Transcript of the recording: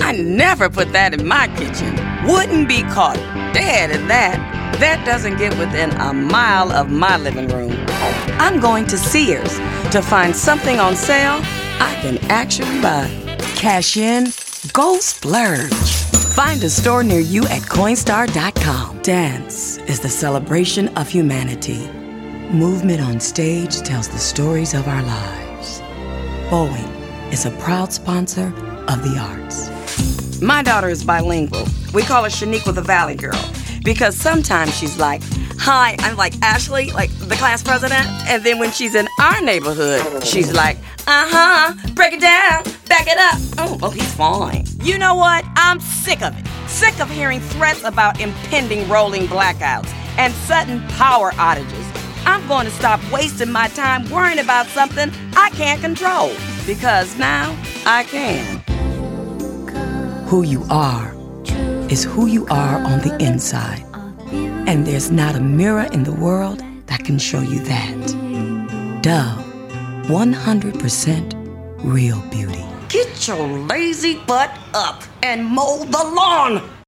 I never put that in my kitchen. Wouldn't be caught dead in that. That doesn't get within a mile of my living room. I'm going to Sears to find something on sale I can actually buy. Cash in, go splurge. Find a store near you at Coinstar.com. Dance is the celebration of humanity. Movement on stage tells the stories of our lives. Boeing is a proud sponsor of the arts. My daughter is bilingual. We call her Shaniqua the Valley Girl because sometimes she's like, "Hi, I'm like Ashley, like the class president." And then when she's in our neighborhood, she's like, break it down, back it up. Oh, well, he's fine. You know what? I'm sick of it. Sick of hearing threats about impending rolling blackouts and sudden power outages. I'm going to stop wasting my time worrying about something I can't control, because now I can. Who you are is who you are on the inside. And there's not a mirror in the world that can show you that. Dove, 100% real beauty. Get your lazy butt up and mow the lawn.